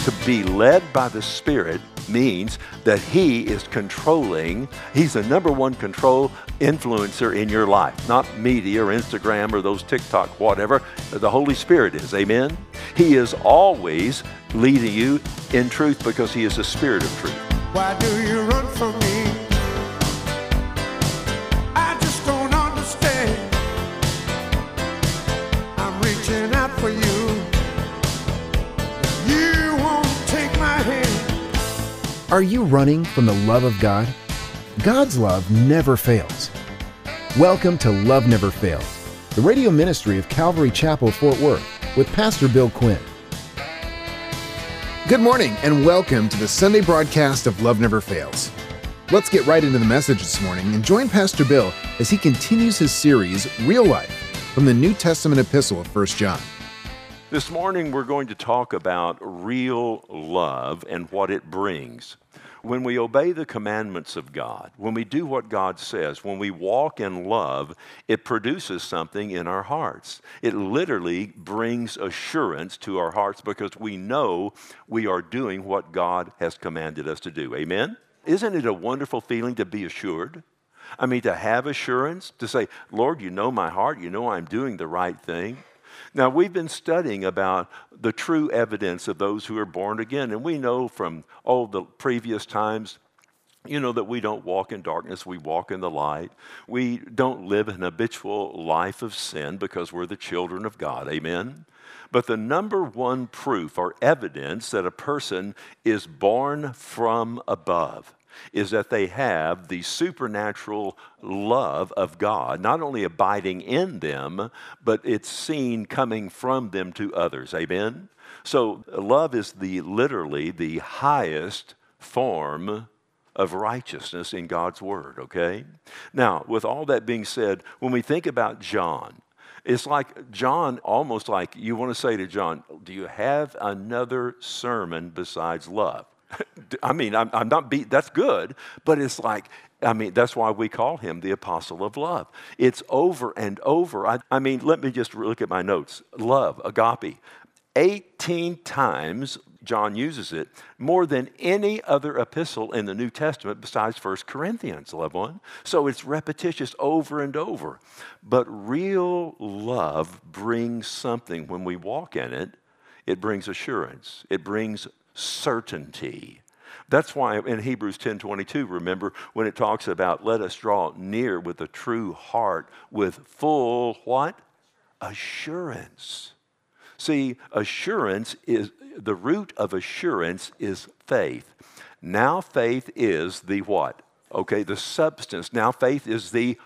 To be led by the Spirit means that He is controlling. He's the number one control influencer in your life, not media or Instagram or those TikTok, whatever. The Holy Spirit is, amen? He is always leading you in truth because He is the Spirit of truth. Why do you run from me? I just don't understand. I'm reaching out for you. You won't take my hand. Are you running from the love of God? God's love never fails. Welcome to Love Never Fails, the radio ministry of Calvary Chapel, Fort Worth, with Pastor Bill Quinn. Good morning and welcome to the Sunday broadcast of Love Never Fails. Let's get right into the message this morning and join Pastor Bill as he continues his series, Real Life, from the New Testament epistle of 1 John. This morning we're going to talk about real love and what it brings. When we obey the commandments of God, when we do what God says, when we walk in love, it produces something in our hearts. It literally brings assurance to our hearts because we know we are doing what God has commanded us to do. Amen? Isn't it a wonderful feeling to be assured? I mean, to have assurance, to say, Lord, you know my heart, you know I'm doing the right thing. Now, we've been studying about the true evidence of those who are born again, and we know from all the previous times, that we don't walk in darkness, we walk in the light. We don't live an habitual life of sin because we're the children of God, amen? But the number one proof or evidence that a person is born from above is that they have the supernatural love of God, not only abiding in them, but it's seen coming from them to others. Amen? So love is literally the highest form of righteousness in God's Word, okay? Now, with all that being said, when we think about John, it's like John, almost like you want to say to John, do you have another sermon besides love? I mean, I'm not that's good, but it's like, that's why we call him the apostle of love. It's over and over. Let me just look at my notes. Love, agape. 18 times John uses it, more than any other epistle in the New Testament besides 1 Corinthians, loved one. So it's repetitious over and over. But real love brings something. When we walk in it, it brings assurance. It brings certainty. That's why in Hebrews 10:22, remember, when it talks about let us draw near with a true heart with full what? Assurance. See, assurance is, the root of assurance is faith. Now faith is the what? Okay, the substance. Now faith is the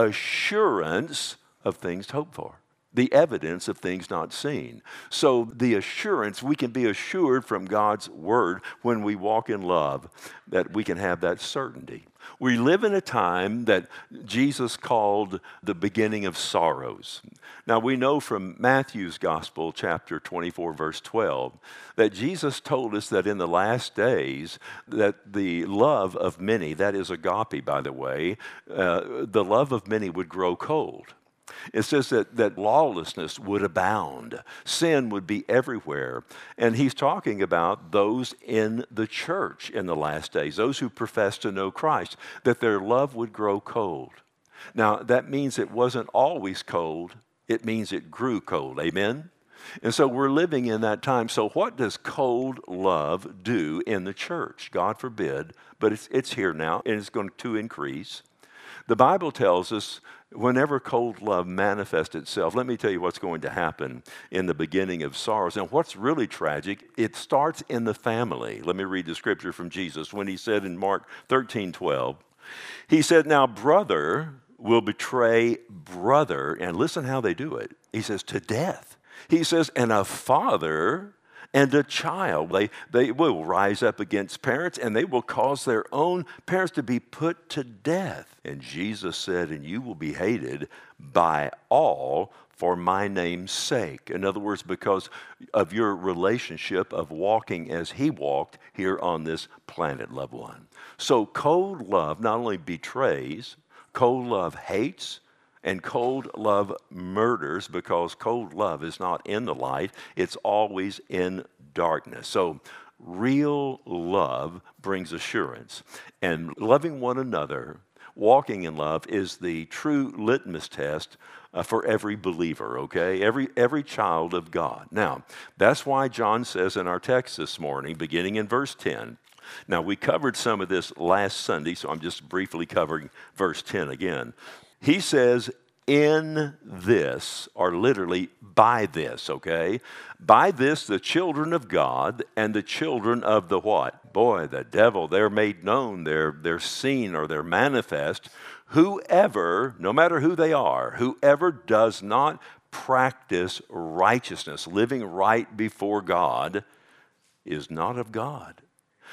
assurance of things hoped for. The evidence of things not seen. So the assurance, we can be assured from God's Word when we walk in love that we can have that certainty. We live in a time that Jesus called the beginning of sorrows. Now we know from Matthew's Gospel, chapter 24, verse 12, that Jesus told us that in the last days that the love of many, that is agape by the way, the love of many would grow cold. It says that lawlessness would abound. Sin would be everywhere. And he's talking about those in the church in the last days, those who profess to know Christ, that their love would grow cold. Now, that means it wasn't always cold. It means it grew cold. Amen? And so we're living in that time. So what does cold love do in the church? God forbid, but it's here now, and it's going to increase. The Bible tells us whenever cold love manifests itself, let me tell you what's going to happen in the beginning of sorrows. And what's really tragic, it starts in the family. Let me read the scripture from Jesus when he said in Mark 13:12, he said, now brother will betray brother, and listen how they do it. He says, to death. He says, and a father and a child, they will rise up against parents, and they will cause their own parents to be put to death. And Jesus said, and you will be hated by all for my name's sake. In other words, because of your relationship of walking as he walked here on this planet, loved one. So cold love not only betrays, cold love hates, and cold love murders, because cold love is not in the light. It's always in darkness. So real love brings assurance. And loving one another, walking in love, is the true litmus test for every believer, okay? Every child of God. Now, that's why John says in our text this morning, beginning in verse 10, now we covered some of this last Sunday, so I'm just briefly covering verse 10 again. He says, in this, or literally by this, okay? By this, the children of God and the children of the what? Boy, the devil, they're made known, they're seen, or they're manifest. Whoever, no matter who they are, whoever does not practice righteousness, living right before God, is not of God.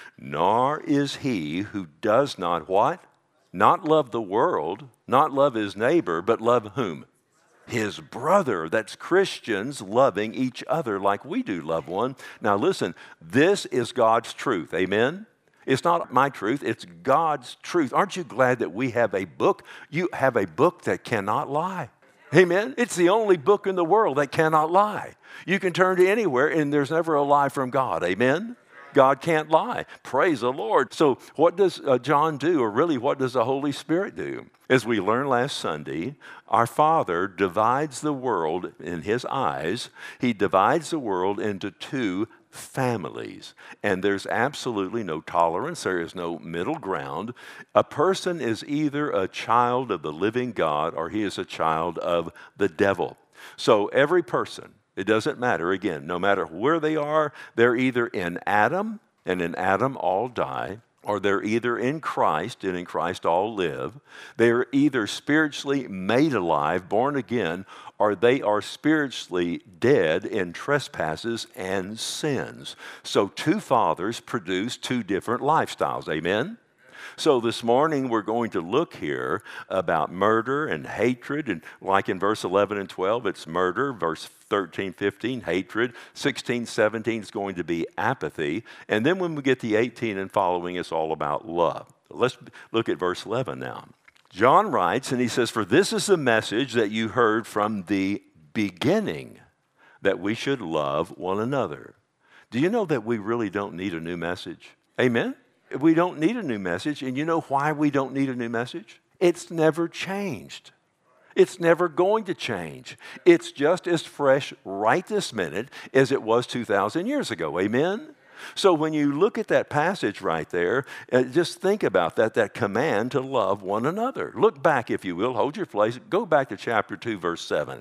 Nor is he who does not what? Not love the world, not love his neighbor, but love whom? His brother. That's Christians loving each other like we do love one. Now listen, this is God's truth. Amen? It's not my truth, it's God's truth. Aren't you glad that we have a book? You have a book that cannot lie. Amen? It's the only book in the world that cannot lie. You can turn to anywhere and there's never a lie from God. Amen? God can't lie. Praise the Lord. So what does John do, or really what does the Holy Spirit do? As we learned last Sunday, our Father divides the world in His eyes. He divides the world into two families. And there's absolutely no tolerance. There is no middle ground. A person is either a child of the living God or he is a child of the devil. So every person, it doesn't matter, again, no matter where they are, they're either in Adam, and in Adam all die, or they're either in Christ, and in Christ all live. They're either spiritually made alive, born again, or they are spiritually dead in trespasses and sins. So two fathers produce two different lifestyles. Amen? So this morning we're going to look here about murder and hatred, and like in verse 11 and 12, it's murder. Verse 13, 15, hatred. 16, 17 is going to be apathy. And then when we get to 18 and following, it's all about love. Let's look at verse 11 now. John writes, and he says, "For this is the message that you heard from the beginning, that we should love one another." Do you know that we really don't need a new message? Amen? We don't need a new message, and you know why we don't need a new message? It's never changed. It's never going to change. It's just as fresh right this minute as it was 2,000 years ago. Amen? So when you look at that passage right there, just think about that command to love one another. Look back, if you will. Hold your place. Go back to chapter 2, verse 7.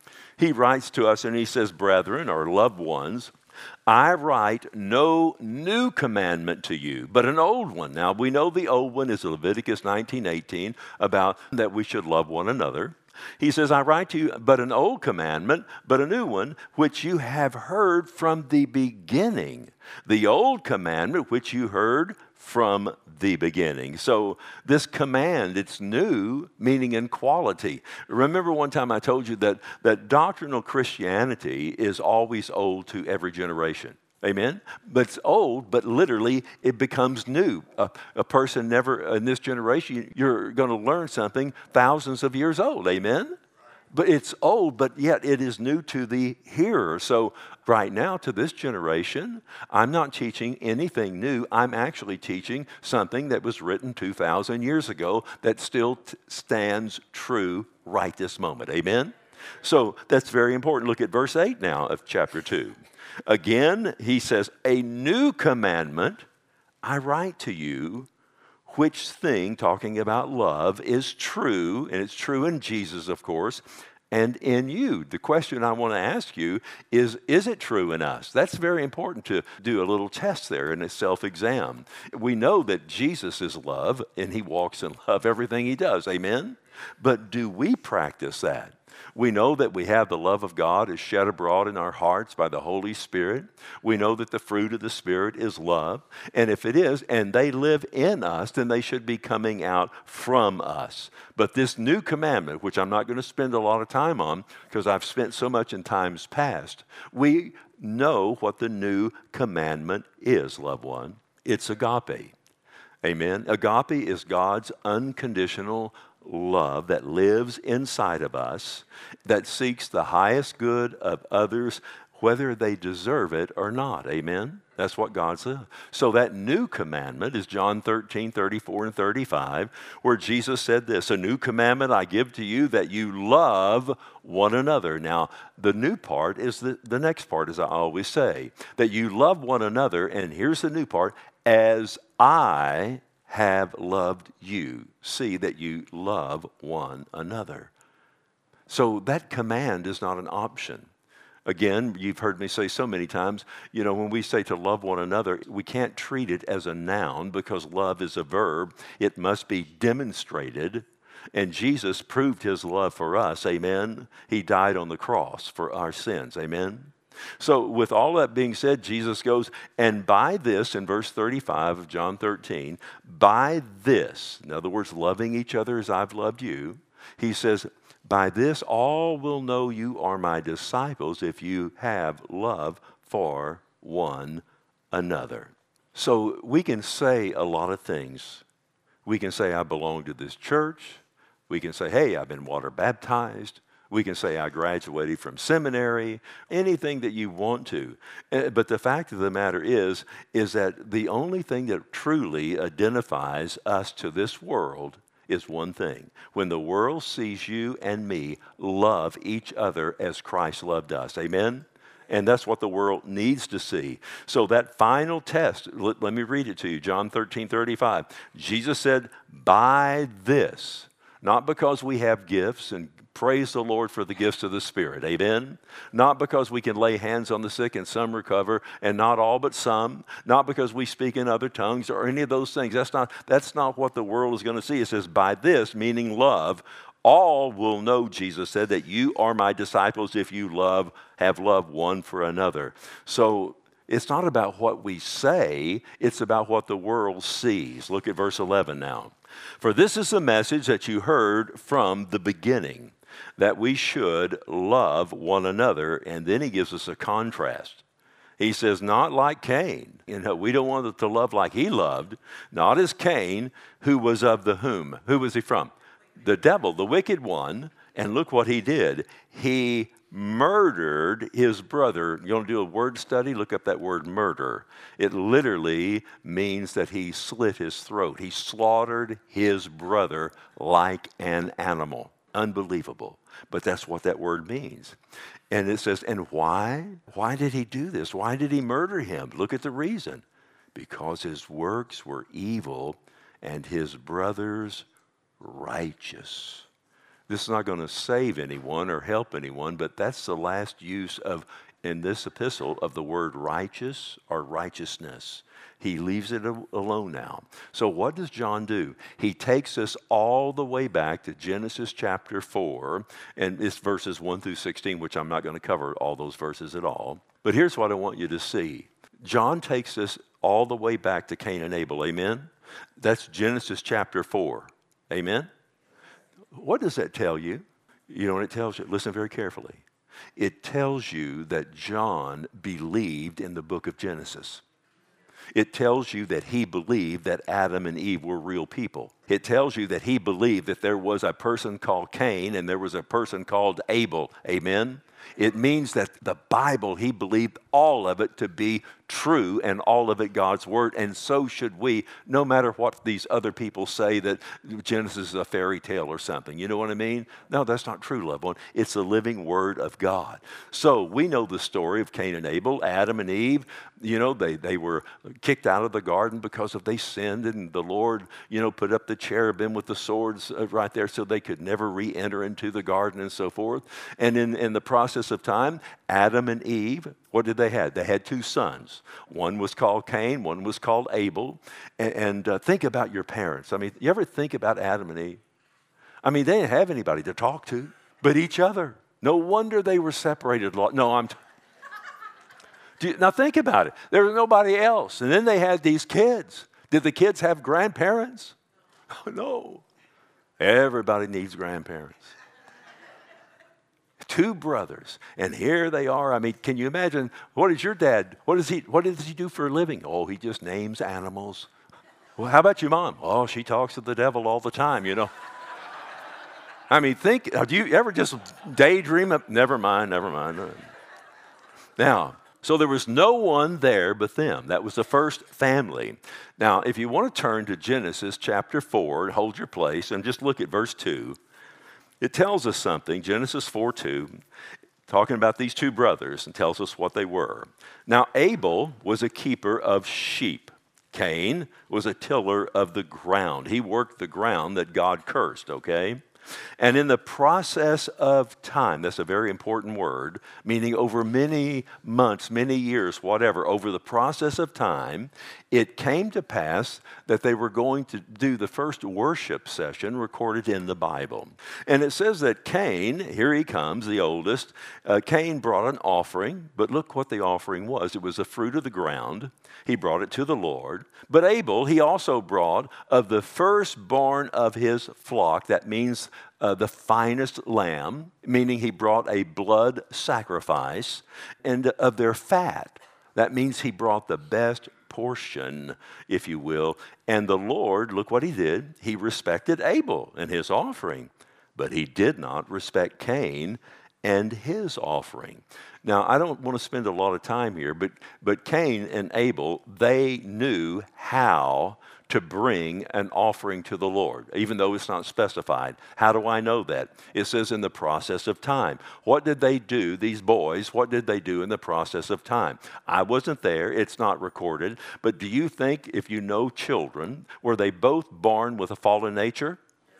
He writes to us, and he says, "Brethren," or loved ones, "I write no new commandment to you, but an old one." Now, we know the old one is Leviticus 19:18, about that we should love one another. He says, "I write to you but an old commandment, but a new one, which you have heard from the beginning. The old commandment which you heard from the beginning." So this command, it's new, meaning in quality. Remember one time I told you that doctrinal Christianity is always old to every generation. Amen? But it's old, but literally it becomes new. A person never, in this generation, you're going to learn something thousands of years old. Amen? But it's old, but yet it is new to the hearer. So right now, to this generation, I'm not teaching anything new. I'm actually teaching something that was written 2,000 years ago that still stands true right this moment. Amen? So that's very important. Look at verse 8 now of chapter 2. Again, he says, "A new commandment I write to you, which thing," talking about love, "is true," and it's true in Jesus, of course, "and in you." The question I want to ask you is it true in us? That's very important to do a little test there in a self-exam. We know that Jesus is love, and he walks in love, everything he does. Amen? But do we practice that? We know that we have the love of God is shed abroad in our hearts by the Holy Spirit. We know that the fruit of the Spirit is love. And if it is, and they live in us, then they should be coming out from us. But this new commandment, which I'm not going to spend a lot of time on because I've spent so much in times past, we know what the new commandment is, loved one. It's agape. Amen. Agape is God's unconditional love that lives inside of us, that seeks the highest good of others whether they deserve it or not. Amen? That's what God says. So that new commandment is John 13, 34 and 35, where Jesus said this, a new commandment I give to you, that you love one another. Now, the new part is the next part, as I always say, that you love one another, and here's the new part, as I have loved you. See that you love one another. So that command is not an option. Again, you've heard me say so many times, when we say to love one another, we can't treat it as a noun because love is a verb. It must be demonstrated. And Jesus proved his love for us. Amen. He died on the cross for our sins. Amen. So with all that being said, Jesus goes, and by this, in verse 35 of John 13, by this, in other words, loving each other as I've loved you, he says, by this all will know you are my disciples if you have love for one another. So we can say a lot of things. We can say, I belong to this church. We can say, hey, I've been water baptized. We can say, I graduated from seminary, anything that you want to. But the fact of the matter is that the only thing that truly identifies us to this world is one thing. When the world sees you and me love each other as Christ loved us. Amen? And that's what the world needs to see. So that final test, let me read it to you, John 13, 35. Jesus said, by this, not because we have gifts, and praise the Lord for the gifts of the Spirit. Amen? Not because we can lay hands on the sick and some recover, and not all but some. Not because we speak in other tongues or any of those things. That's not what the world is going to see. It says, by this, meaning love, all will know, Jesus said, that you are my disciples if you have love one for another. So it's not about what we say, it's about what the world sees. Look at verse 11 now. For this is the message that you heard from the beginning, that we should love one another. And then he gives us a contrast. He says, not like Cain. We don't want to love like he loved. Not as Cain, who was of the whom? Who was he from? The devil, the wicked one. And look what he did. He murdered his brother. You want to do a word study? Look up that word murder. It literally means that he slit his throat. He slaughtered his brother like an animal. Unbelievable. But that's what that word means. And it says, and why? Why did he do this? Why did he murder him? Look at the reason. Because his works were evil and his brothers righteous. This is not going to save anyone or help anyone, but that's the last use of, in this epistle, of the word righteous or righteousness. He leaves it alone now. So what does John do? He takes us all the way back to Genesis chapter 4, and it's verses 1 through 16, which I'm not going to cover all those verses at all. But here's what I want you to see. John takes us all the way back to Cain and Abel. Amen? That's Genesis chapter 4. Amen? What does that tell you? You know what it tells you? Listen very carefully. It tells you that John believed in the book of Genesis. It tells you that he believed that Adam and Eve were real people. It tells you that he believed that there was a person called Cain and there was a person called Abel. Amen? It means that the Bible, he believed all of it to be true and all of it God's word, and so should we, no matter what these other people say that Genesis is a fairy tale or something. You know what I mean? No, that's not true, loved one. It's the living word of God. So we know the story of Cain and Abel, Adam and Eve. You know, they were kicked out of the garden because they sinned, and the Lord, put up the cherubim with the swords right there so they could never re-enter into the garden and so forth. And in the process of time, Adam and Eve, what did they have? They had two sons. One was called Cain, one was called Abel. And think about your parents. I mean, you ever think about Adam and Eve? I mean, they didn't have anybody to talk to but each other. No wonder they were separated. Now think about it. There was nobody else. And then they had these kids. Did the kids have grandparents? No. Everybody needs grandparents. Two brothers, and here they are. I mean, can you imagine? What is your dad? What does he do for a living? Oh, he just names animals. Well, how about your mom? Oh, she talks to the devil all the time, I mean, do you ever just daydream of, never mind. Now, so there was no one there but them. That was the first family. Now, if you want to turn to Genesis chapter 4, hold your place, and just look at verse 2. It tells us something, Genesis 4:2, talking about these two brothers, and tells us what they were. Now, Abel was a keeper of sheep. Cain was a tiller of the ground. He worked the ground that God cursed, okay? And in the process of time, that's a very important word, meaning over many months, many years, whatever, over the process of time, it came to pass that they were going to do the first worship session recorded in the Bible. And it says that Cain, here he comes, the oldest, Cain brought an offering, but look what the offering was. It was the fruit of the ground. He brought it to the Lord. But Abel, he also brought of the firstborn of his flock. That means the finest lamb, meaning he brought a blood sacrifice, and of their fat. That means he brought the best portion, if you will. And the Lord, look what he did. He respected Abel and his offering, but he did not respect Cain and his offering. Now, I don't want to spend a lot of time here, but Cain and Abel, they knew how to bring an offering to the Lord, even though it's not specified. How do I know that? It says in the process of time. What did they do, these boys, what did they do in the process of time? I wasn't there, it's not recorded, but do you think, if you know children, were they both born with a fallen nature?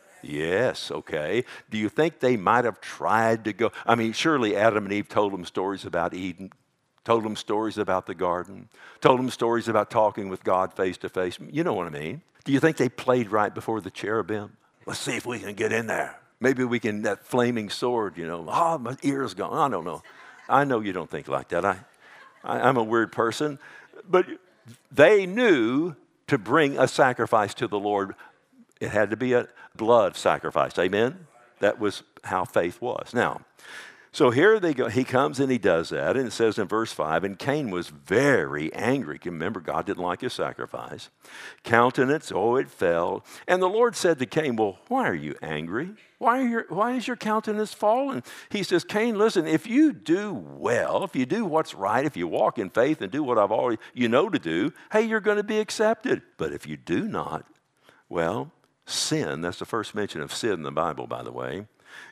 Yes, okay. Do you think they might have tried to go? I mean, surely Adam and Eve told them stories about Eden, told them stories about the garden, told them stories about talking with God face to face. You know what I mean? Do you think they played right before the cherubim? Let's see if we can get in there. Maybe we can, that flaming sword, my ear's gone. I don't know. I know you don't think like that. I'm a weird person. But they knew to bring a sacrifice to the Lord. It had to be a blood sacrifice. Amen? That was how faith was. Now, so here they go. He comes and he does that. And it says in verse 5, and Cain was very angry. Remember, God didn't like his sacrifice. Countenance, it fell. And the Lord said to Cain, well, why are you angry? Why is your countenance fallen? He says, Cain, listen, if you do well, if you do what's right, if you walk in faith and do what I've already, to do, hey, you're going to be accepted. But if you do not, well, sin, that's the first mention of sin in the Bible, by the way.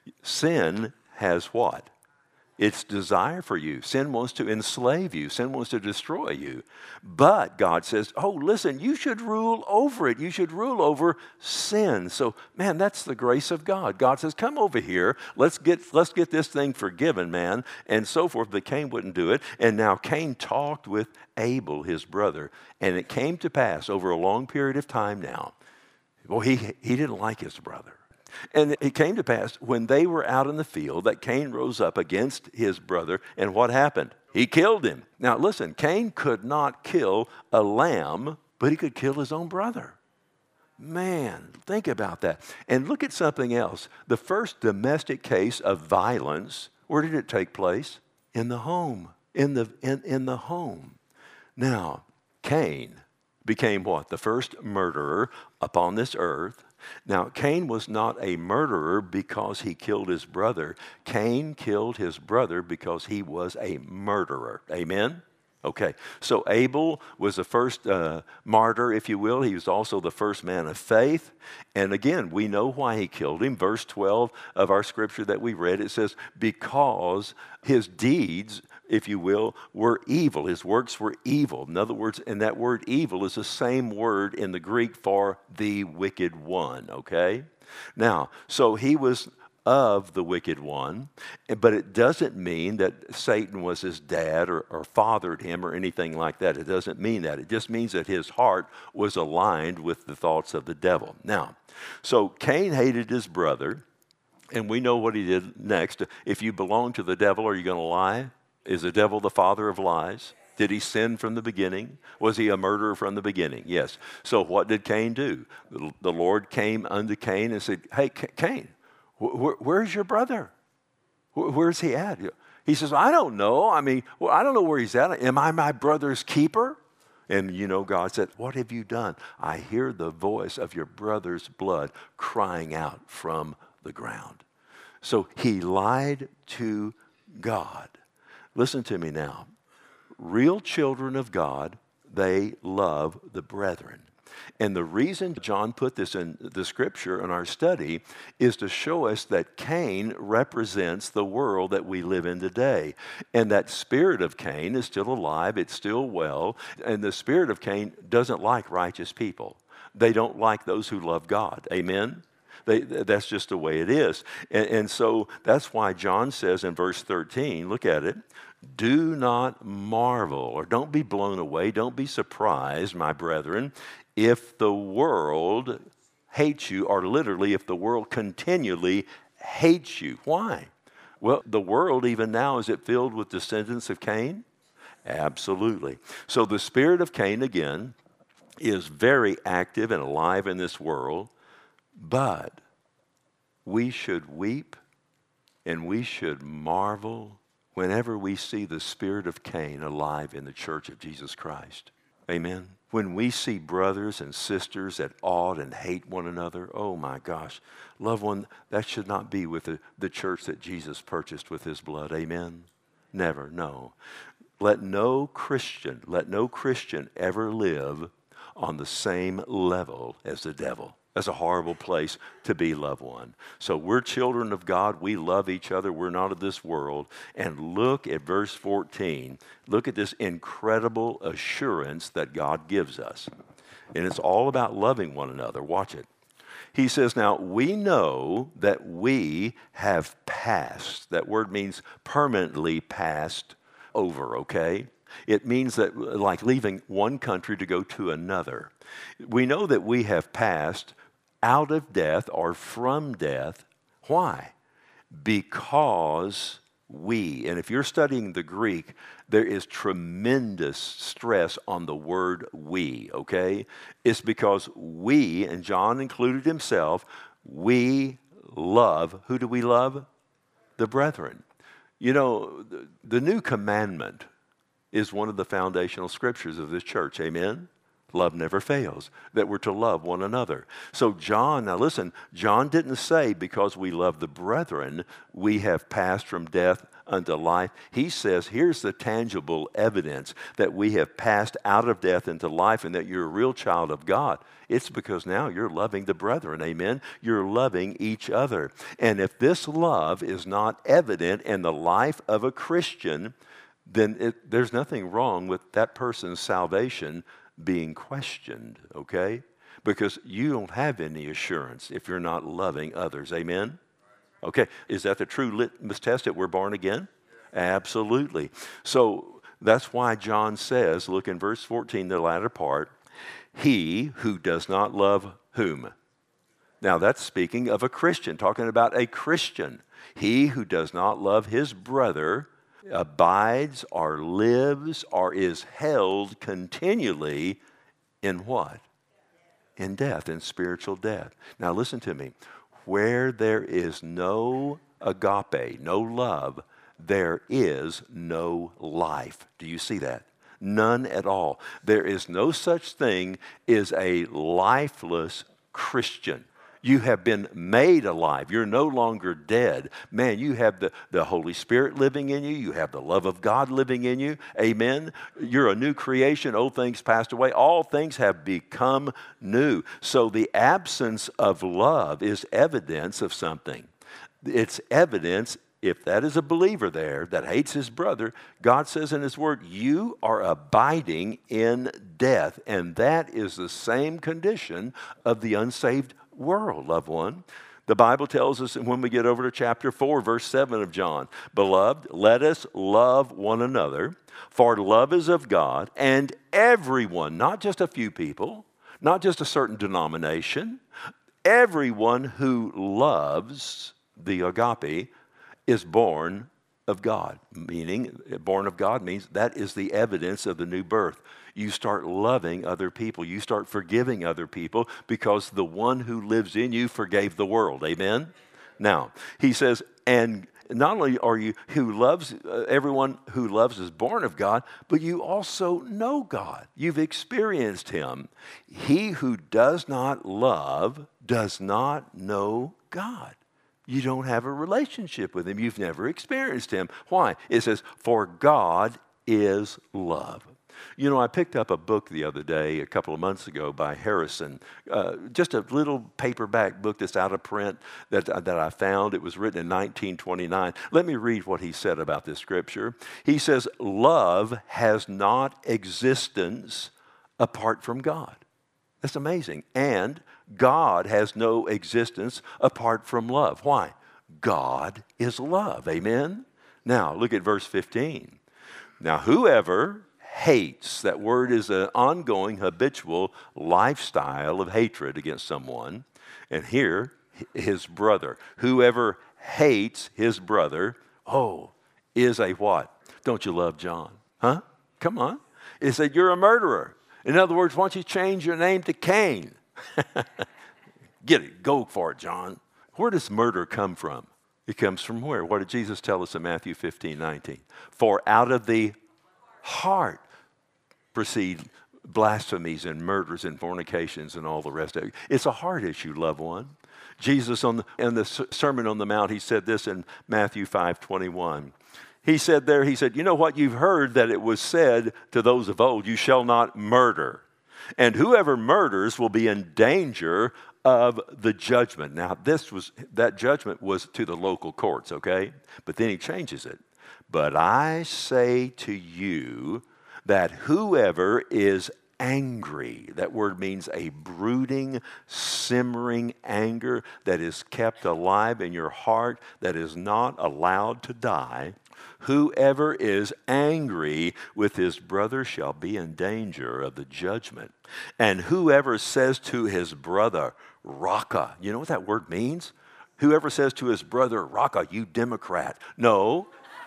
Sin has what? Its desire for you. Sin wants to enslave you. Sin wants to destroy you. But God says, listen, you should rule over it. You should rule over sin. So, man, that's the grace of God. God says, come over here. Let's get this thing forgiven, man, and so forth. But Cain wouldn't do it. And now Cain talked with Abel, his brother. And it came to pass over a long period of time now. Well, he didn't like his brother. And it came to pass when they were out in the field that Cain rose up against his brother. And what happened? He killed him. Now, listen, Cain could not kill a lamb, but he could kill his own brother. Man, think about that. And look at something else. The first domestic case of violence, where did it take place? In the home. In the home. Now, Cain became what? The first murderer upon this earth. Now, Cain was not a murderer because he killed his brother. Cain killed his brother because he was a murderer. Amen? Okay, so Abel was the first martyr, if you will. He was also the first man of faith. And again, we know why he killed him. Verse 12 of our scripture that we read, it says, because his deeds, if you will, were evil. His works were evil. In other words, and that word evil is the same word in the Greek for the wicked one, okay? Now, so he was of the wicked one, but it doesn't mean that Satan was his dad or fathered him or anything like that. It doesn't mean that. It just means that his heart was aligned with the thoughts of the devil. Now, so Cain hated his brother, and we know what he did next. If you belong to the devil, are you going to lie? Is the devil the father of lies? Did he sin from the beginning? Was he a murderer from the beginning? Yes. So what did Cain do? The Lord came unto Cain and said, hey, Cain, where's your brother? Where's he at? He says, I don't know. I don't know where he's at. Am I my brother's keeper? And God said, what have you done? I hear the voice of your brother's blood crying out from the ground. So he lied to God. Listen to me now. Real children of God, they love the brethren. And the reason John put this in the scripture in our study is to show us that Cain represents the world that we live in today. And that spirit of Cain is still alive, it's still well, and the spirit of Cain doesn't like righteous people. They don't like those who love God. Amen? That's just the way it is. And so that's why John says in verse 13, look at it, do not marvel, or don't be blown away, don't be surprised, my brethren, if the world hates you, or literally if the world continually hates you. Why? Well, the world even now, is it filled with descendants of Cain? Absolutely. So the spirit of Cain, again, is very active and alive in this world, but we should weep and we should marvel whenever we see the spirit of Cain alive in the church of Jesus Christ. Amen. When we see brothers and sisters at odd and hate one another, oh my gosh, loved one, that should not be with the church that Jesus purchased with his blood. Amen. Never, no. Let no Christian ever live on the same level as the devil. That's a horrible place to be, loved one. So we're children of God. We love each other. We're not of this world. And look at verse 14. Look at this incredible assurance that God gives us. And it's all about loving one another. Watch it. He says, now, we know that we have passed. That word means permanently passed over, okay? It means that like leaving one country to go to another. We know that we have passed out of death or from death. Why? Because we, and if you're studying the Greek, there is tremendous stress on the word we, okay? It's because we, and John included himself, we love, who do we love? The brethren. You know, the new commandment is one of the foundational scriptures of this church, amen? Love never fails, that we're to love one another. So John, now listen, John didn't say because we love the brethren, we have passed from death unto life. He says, here's the tangible evidence that we have passed out of death into life and that you're a real child of God. It's because now you're loving the brethren, amen? You're loving each other. And if this love is not evident in the life of a Christian, then there's nothing wrong with that person's salvation being questioned, okay? Because you don't have any assurance if you're not loving others, amen? Okay, is that the true litmus test that we're born again? Absolutely. So that's why John says, look in verse 14, the latter part, he who does not love whom? Now that's speaking of a Christian, talking about a Christian. He who does not love his brother abides or lives or is held continually in what? In death, in spiritual death. Now listen to me. Where there is no agape, no love, there is no life. Do you see that? None at all. There is no such thing as a lifeless Christian. You have been made alive. You're no longer dead. Man, you have the Holy Spirit living in you. You have the love of God living in you. Amen. You're a new creation. Old things passed away. All things have become new. So the absence of love is evidence of something. It's evidence, if that is a believer there that hates his brother, God says in his word, you are abiding in death. And that is the same condition of the unsaved world, loved one. The Bible tells us when we get over to chapter 4, verse 7 of John, beloved, let us love one another, for love is of God, and everyone, not just a few people, not just a certain denomination, everyone who loves the agape is born of God, meaning born of God means that is the evidence of the new birth. You start loving other people. You start forgiving other people because the one who lives in you forgave the world. Amen? Now, he says, and not only are you who loves, everyone who loves is born of God, but you also know God. You've experienced him. He who does not love does not know God. you don't have a relationship with him. You've never experienced him. Why? It says, for God is love. You know, I picked up a book the other day, a couple of months ago, by Harrison, just a little paperback book that's out of print that I found. It was written in 1929. Let me read what he said about this scripture. He says, love has not existence apart from God. That's amazing. And God has no existence apart from love. Why? God is love. Amen? Now, look at verse 15. Now, whoever hates, that word is an ongoing, habitual lifestyle of hatred against someone. And here, his brother. Whoever hates his brother, is a what? Don't you love John? Huh? Come on. It said you're a murderer. In other words, why don't you change your name to Cain? Get it. Go for it, John. Where does murder come from? It comes from where? What did Jesus tell us in Matthew 15:19? For out of the heart proceed blasphemies and murders and fornications and all the rest of it. It's a heart issue, loved one. Jesus in the Sermon on the Mount, he said this in Matthew 5:21. He said, you know what? You've heard that it was said to those of old, you shall not murder. And whoever murders will be in danger of the judgment. Now, that judgment was to the local courts, okay? But then he changes it. But I say to you that whoever is angry, that word means a brooding, simmering anger that is kept alive in your heart, that is not allowed to die. Whoever is angry with his brother shall be in danger of the judgment. And whoever says to his brother, Raka, you know what that word means? Whoever says to his brother, Raka, you Democrat. No.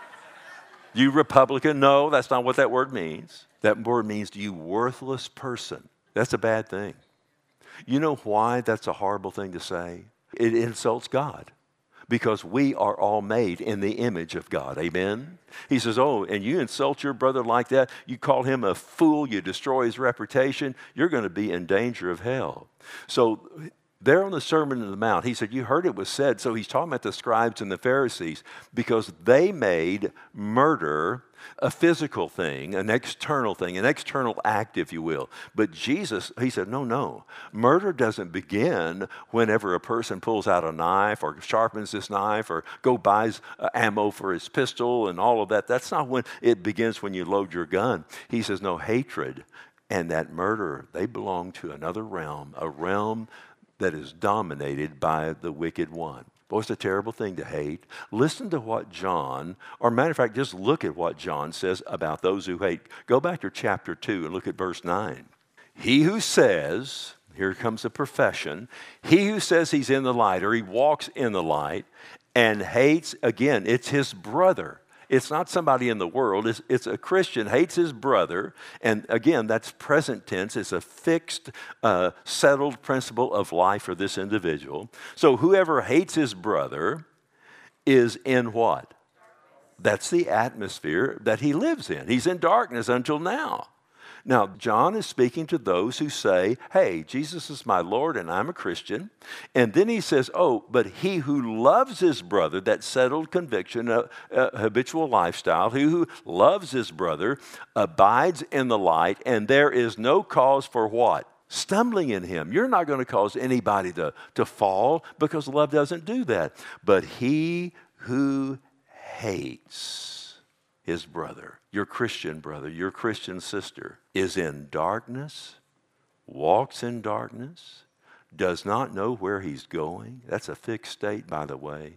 You Republican. No, that's not what that word means. That word means you worthless person. That's a bad thing. You know why that's a horrible thing to say? It insults God. Because we are all made in the image of God. Amen? He says, and you insult your brother like that, you call him a fool, you destroy his reputation, you're going to be in danger of hell. So there on the Sermon on the Mount, he said, you heard it was said. So he's talking about the scribes and the Pharisees because they made murder a physical thing, an external thing, an external act, if you will. But Jesus, he said, no. Murder doesn't begin whenever a person pulls out a knife or sharpens this knife or buys ammo for his pistol and all of that. That's not when it begins when you load your gun. He says, no, hatred and that murder, they belong to another realm, a realm that is dominated by the wicked one. Boy, it's a terrible thing to hate. Listen to what John, or matter of fact, just look at what John says about those who hate. Go back to chapter 2 and look at verse 9. He who says, here comes a profession, he who says he's in the light or he walks in the light and hates, again, it's his brother. It's not somebody in the world. It's a Christian, hates his brother. And again, that's present tense. It's a fixed, settled principle of life for this individual. So whoever hates his brother is in what? That's the atmosphere that he lives in. He's in darkness until now. Now, John is speaking to those who say, hey, Jesus is my Lord and I'm a Christian. And then he says, but he who loves his brother, that settled conviction, habitual lifestyle, he who loves his brother abides in the light, and there is no cause for what? Stumbling in him. You're not going to cause anybody to fall because love doesn't do that. But he who hates his brother, your Christian sister, is in darkness, walks in darkness, does not know where he's going. That's a fixed state, by the way,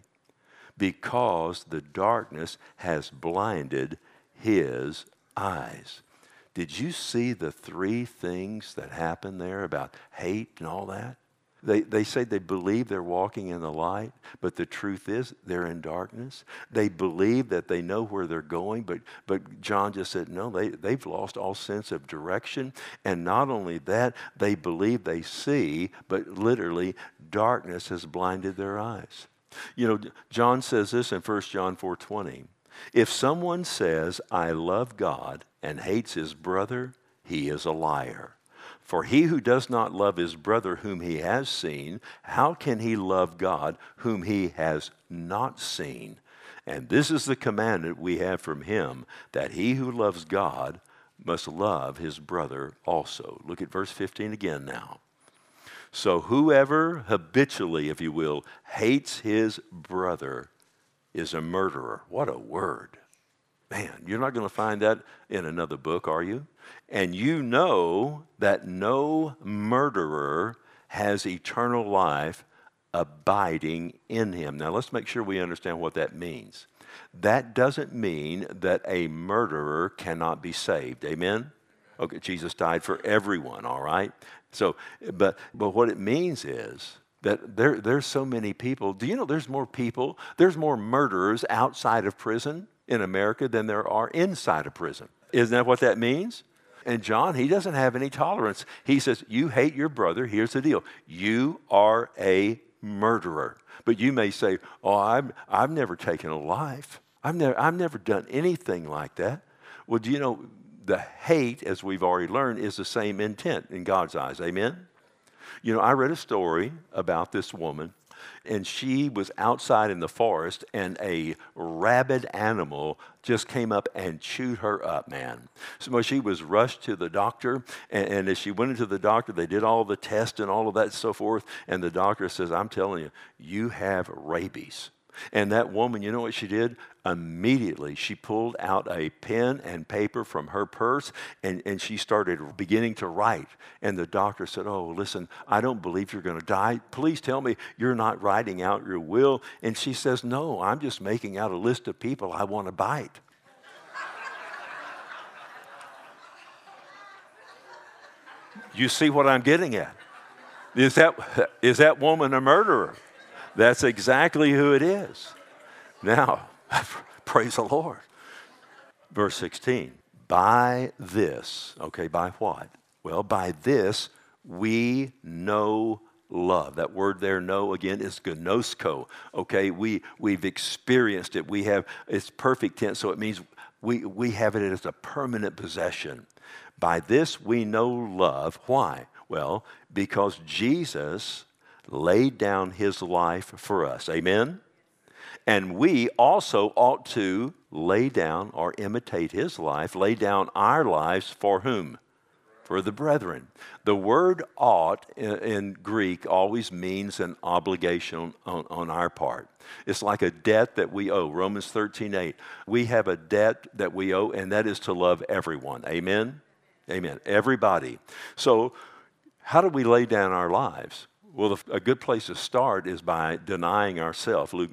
because the darkness has blinded his eyes. Did you see the three things that happen there about hate and all that? They say they believe they're walking in the light, but the truth is they're in darkness. They believe that they know where they're going, but John just said, no, they've lost all sense of direction. And not only that, they believe they see, but literally darkness has blinded their eyes. You know, John says this in 1 John 4:20. If someone says, I love God and hates his brother, he is a liar. For he who does not love his brother whom he has seen, how can he love God whom he has not seen? And this is the commandment we have from him, that he who loves God must love his brother also. Look at verse 15 again now. So whoever habitually, if you will, hates his brother is a murderer. What a word. Man, you're not going to find that in another book, are you? And you know that no murderer has eternal life abiding in him. Now, let's make sure we understand what that means. That doesn't mean that a murderer cannot be saved. Amen? Okay, Jesus died for everyone, all right? So, but what it means is that there's so many people. Do you know there's more murderers outside of prison in America than there are inside of prison? Isn't that what that means? And John, he doesn't have any tolerance. He says, you hate your brother. Here's the deal. You are a murderer. But you may say, oh, I've never taken a life. I've never done anything like that. Well, do you know the hate, as we've already learned, is the same intent in God's eyes. Amen? You know, I read a story about this woman, and she was outside in the forest, and a rabid animal just came up and chewed her up, man. So she was rushed to the doctor, and as she went into the doctor, they did all the tests and all of that and so forth, and the doctor says, I'm telling you, you have rabies. And that woman, you know what she did? Immediately, she pulled out a pen and paper from her purse, and she started beginning to write. And the doctor said, oh, listen, I don't believe you're going to die. Please tell me you're not writing out your will. And she says, no, I'm just making out a list of people I want to bite. You see what I'm getting at? Is that woman a murderer? That's exactly who it is. Now, praise the Lord. Verse 16, by this, okay, by what? Well, by this we know love. That word there, know, again, is gnosko. Okay, we've experienced it. It's perfect tense, so it means we have it as a permanent possession. By this we know love. Why? Well, because Jesus laid down his life for us. Amen? And we also ought to lay down or imitate his life, lay down our lives for whom? For the brethren. The word ought in Greek always means an obligation on our part. It's like a debt that we owe. Romans 13:8. We have a debt that we owe, and that is to love everyone. Amen? Amen. Everybody. So how do we lay down our lives? Well, a good place to start is by denying ourselves. Luke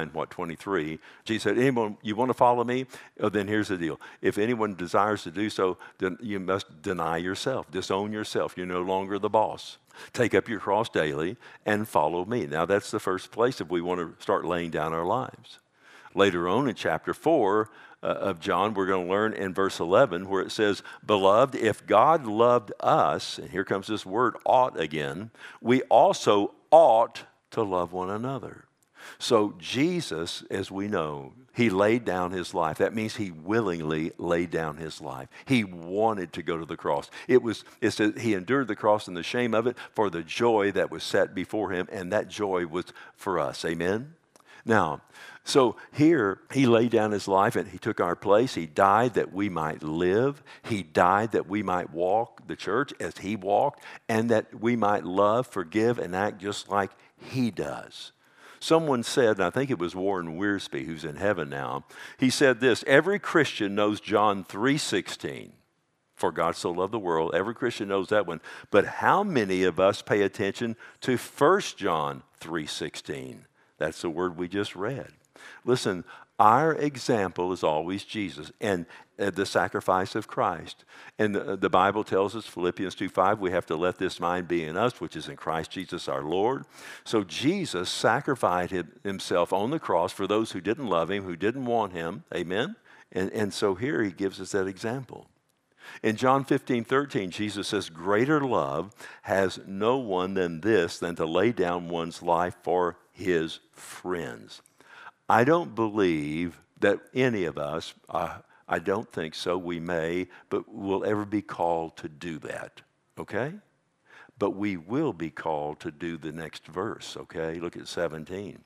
9:23. Jesus said, anyone, you want to follow me? Oh, then here's the deal. If anyone desires to do so, then you must deny yourself. Disown yourself. You're no longer the boss. Take up your cross daily and follow me. Now, that's the first place if we want to start laying down our lives. Later on in chapter 4 of John, we're going to learn in verse 11 where it says, beloved, if God loved us, and here comes this word ought again, we also ought to love one another. So Jesus, as we know, he laid down his life. That means he willingly laid down his life. He wanted to go to the cross. It says he endured the cross and the shame of it for the joy that was set before him, and that joy was for us. Amen? Now, so here he laid down his life and he took our place. He died that we might live. He died that we might walk the church as he walked, and that we might love, forgive, and act just like he does. Someone said, and I think it was Warren Wiersbe, who's in heaven now, he said this, every Christian knows John 3:16. For God so loved the world. Every Christian knows that one. But how many of us pay attention to 1 John 3:16? That's the word we just read. Listen, our example is always Jesus and the sacrifice of Christ. And the Bible tells us, Philippians 2:5, we have to let this mind be in us, which is in Christ Jesus our Lord. So Jesus sacrificed himself on the cross for those who didn't love him, who didn't want him. Amen? And so here he gives us that example. In John 15:13, Jesus says, greater love has no one than this, than to lay down one's life for his friends. I don't believe that any of us, I don't think so, we may, but will ever be called to do that. okay? But we will be called to do the next verse, okay? Look at 17.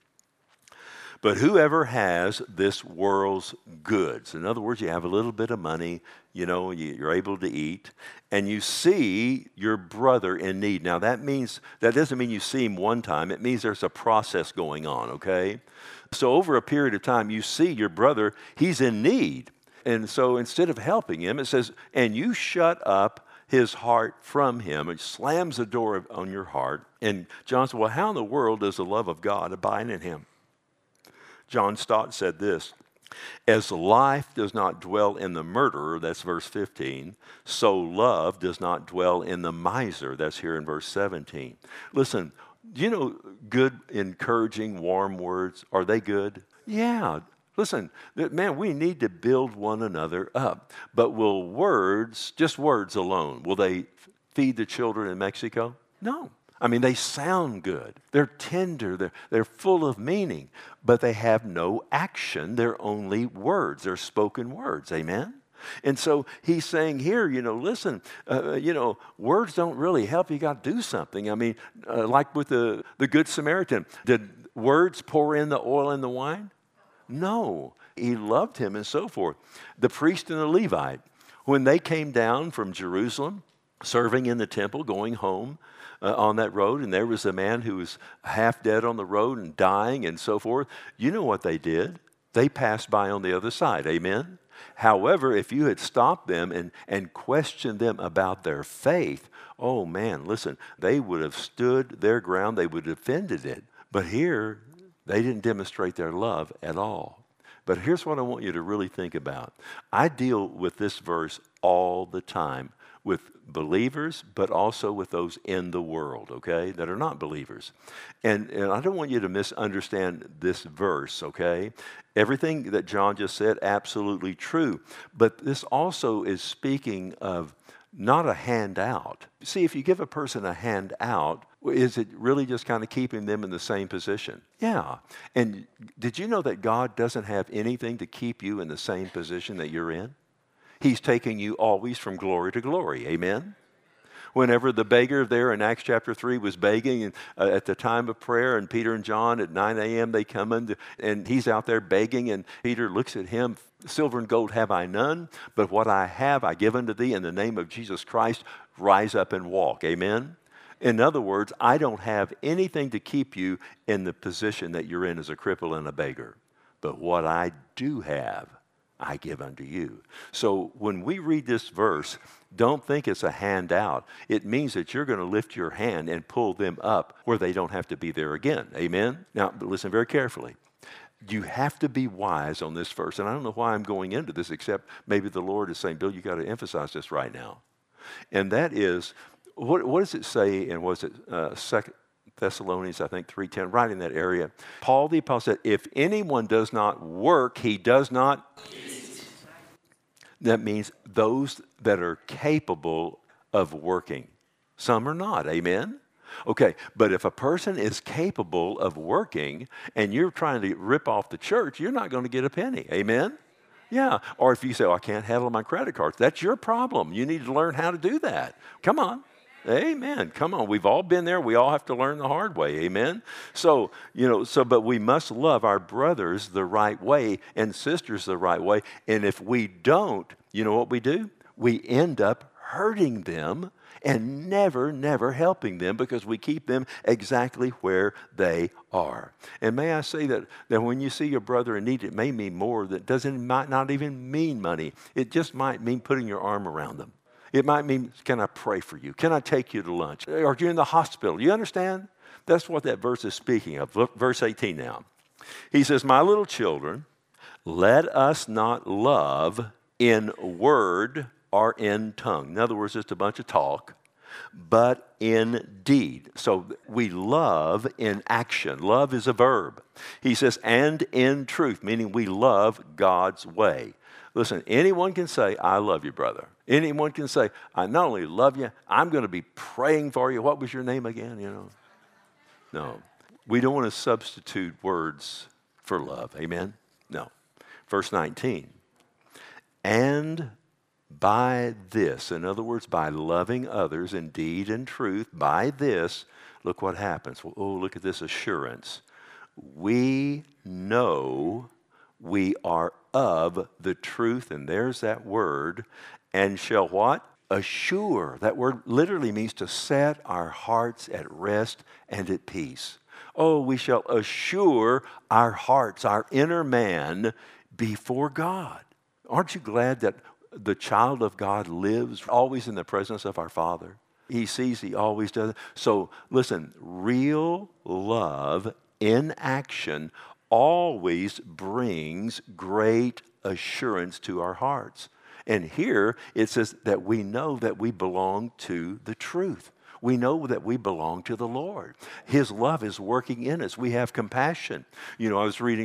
But whoever has this world's goods, in other words, you have a little bit of money, you're able to eat, and you see your brother in need. Now that doesn't mean you see him one time. It means there's a process going on, okay? So over a period of time, you see your brother, he's in need. And so instead of helping him, it says, and you shut up his heart from him. It slams the door on your heart. And John said, well, how in the world does the love of God abide in him? John Stott said this, as life does not dwell in the murderer, that's verse 15, so love does not dwell in the miser, that's here in verse 17. Listen, do you know good, encouraging, warm words, are they good? Yeah. Listen, man, we need to build one another up. But will words, just words alone, will they feed the children in Mexico? No. I mean, they sound good. They're tender. They're full of meaning. But they have no action. They're only words. They're spoken words. Amen? And so he's saying here, listen, words don't really help. You got to do something. I mean, like with the Good Samaritan, did words pour in the oil and the wine? No. He loved him and so forth. The priest and the Levite, when they came down from Jerusalem, serving in the temple, going home on that road, and there was a man who was half dead on the road and dying and so forth, you know what they did? They passed by on the other side. Amen? However, if you had stopped them and questioned them about their faith, oh man, listen, they would have stood their ground. They would have defended it. But here, they didn't demonstrate their love at all. But here's what I want you to really think about. I deal with this verse all the time with believers, but also with those in the world, okay, that are not believers. And I don't want you to misunderstand this verse, okay? Everything that John just said, absolutely true. But this also is speaking of not a handout. See, if you give a person a handout, is it really just kind of keeping them in the same position? Yeah. And did you know that God doesn't have anything to keep you in the same position that you're in? He's taking you always from glory to glory. Amen? Whenever the beggar there in Acts chapter 3 was begging at the time of prayer, and Peter and John at 9 a.m. they come in, and he's out there begging, and Peter looks at him, silver and gold have I none, but what I have I give unto thee in the name of Jesus Christ, rise up and walk. Amen? In other words, I don't have anything to keep you in the position that you're in as a cripple and a beggar. But what I do have, I give unto you. So when we read this verse, don't think it's a handout. It means that you're going to lift your hand and pull them up where they don't have to be there again. Amen? Now, listen very carefully. You have to be wise on this verse. And I don't know why I'm going into this, except maybe the Lord is saying, Bill, you got to emphasize this right now. And that is, what does it say in, was it 2 Thessalonians, I think, 3:10, right in that area. Paul the Apostle said, if anyone does not work, he does not eat. That means those that are capable of working. Some are not, amen? Okay, but if a person is capable of working and you're trying to rip off the church, you're not going to get a penny, amen? Yeah, or if you say, oh, I can't handle my credit cards, that's your problem. You need to learn how to do that. Come on. Amen. Come on. We've all been there. We all have to learn the hard way. Amen. So, but we must love our brothers the right way and sisters the right way. And if we don't, you know what we do? We end up hurting them and never helping them because we keep them exactly where they are. And may I say that when you see your brother in need, it may mean more. Might not even mean money. It just might mean putting your arm around them. It might mean, can I pray for you? Can I take you to lunch? Or you're in the hospital. You understand? That's what that verse is speaking of. Look, verse 18 now. He says, my little children, let us not love in word or in tongue. In other words, just a bunch of talk, but in deed. So we love in action. Love is a verb. He says, and in truth, meaning we love God's way. Listen, anyone can say, I love you, brother. Anyone can say, I not only love you, I'm going to be praying for you. What was your name again? No. We don't want to substitute words for love. Amen? No. Verse 19. And By this, in other words, by loving others in deed and truth, by this, look what happens. Oh, look at this assurance. We know we are of the truth, and there's that word, and shall what? Assure. That word literally means to set our hearts at rest and at peace. Oh, we shall assure our hearts, our inner man, before God. Aren't you glad that the child of God lives always in the presence of our Father? He sees, he always does. So listen, real love in action always brings great assurance to our hearts. And here it says that we know that we belong to the truth. We know that we belong to the Lord. His love is working in us. We have compassion. You know, I was talking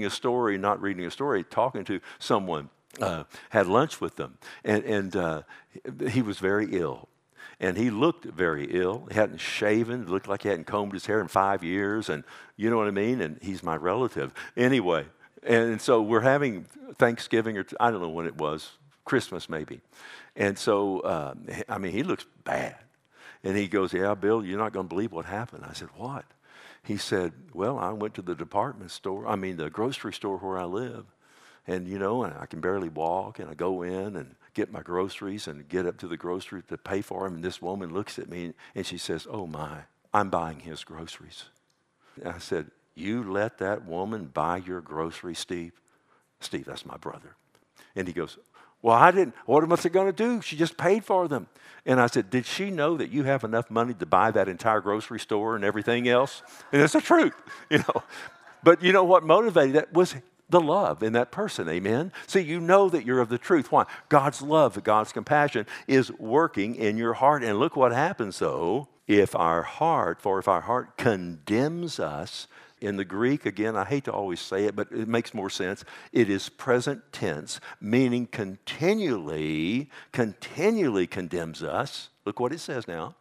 to someone, had lunch with them, and he was very ill. And he looked very ill. He hadn't shaven. Looked like he hadn't combed his hair in 5 years. And you know what I mean? And he's my relative. Anyway, and so we're having Thanksgiving, or I don't know when it was, Christmas maybe. And so, he looks bad. And he goes, yeah, Bill, you're not going to believe what happened. I said, what? He said, well, I went to the the grocery store where I live. And, and I can barely walk. And I go in and get my groceries and get up to the grocery to pay for them. And this woman looks at me and she says, oh my, I'm buying his groceries. And I said, you let that woman buy your groceries, Steve? Steve, that's my brother. And he goes, well, I didn't. What am I going to do? She just paid for them. And I said, did she know that you have enough money to buy that entire grocery store and everything else? And it's the truth, But you know what motivated that was the love in that person, amen? See, you know that you're of the truth. Why? God's love, God's compassion is working in your heart. And look what happens, though, if our heart condemns us. In the Greek, again, I hate to always say it, but it makes more sense. It is present tense, meaning continually condemns us. Look what it says now.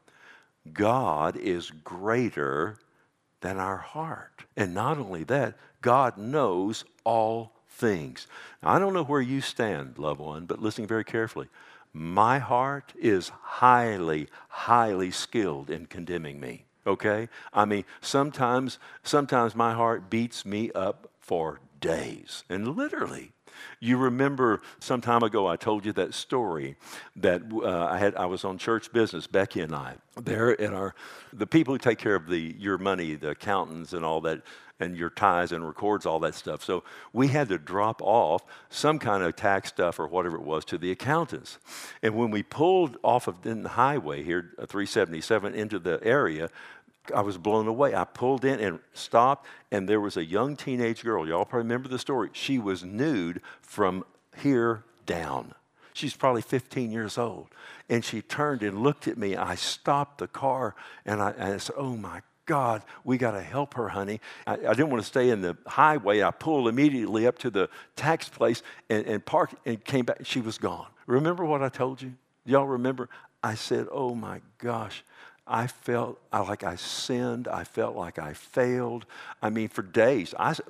God is greater than our heart. And not only that, God knows all things. Now, I don't know where you stand, loved one, but listen very carefully. My heart is highly, highly skilled in condemning me. Okay? Sometimes my heart beats me up for days. And literally, you remember some time ago I told you that story that I was on church business, Becky and I, there at the people who take care of your money, the accountants and all that, and your tithes and records all that stuff. So we had to drop off some kind of tax stuff or whatever it was to the accountants. And when we pulled off in the highway here, 377, into the area, I was blown away. I pulled in and stopped, and there was a young teenage girl. Y'all probably remember the story. She was nude from here down. She's probably 15 years old. And she turned and looked at me. I stopped the car, and I said, oh, my God, we got to help her, honey. I didn't want to stay in the highway. I pulled immediately up to the tax place and parked and came back. She was gone. Remember what I told you? Y'all remember? I said, oh, my gosh. I felt like I sinned. I felt like I failed. For days.